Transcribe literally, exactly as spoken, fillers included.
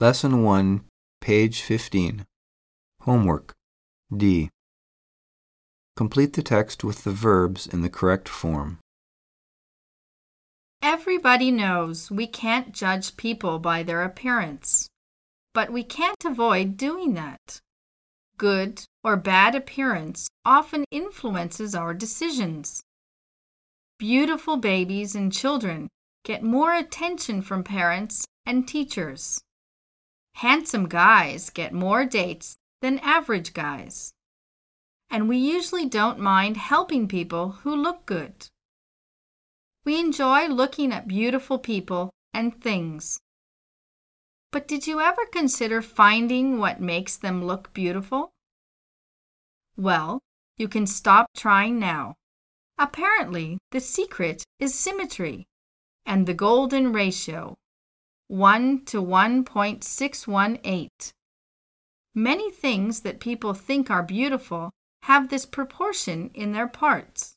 Lesson one, page fifteen. Homework. D. Complete the text with the verbs in the correct form. Everybody knows we can't judge people by their appearance, but we can't avoid doing that. Good or bad appearance often influences our decisions. Beautiful babies and children get more attention from parents and teachers. Handsome guys get more dates than average guys. And we usually don't mind helping people who look good. We enjoy looking at beautiful people and things. But did you ever consider finding what makes them look beautiful? Well, you can stop trying now. Apparently, the secret is symmetry and the golden ratio, one to one point six one eight. Many things that people think are beautiful have this proportion in their parts.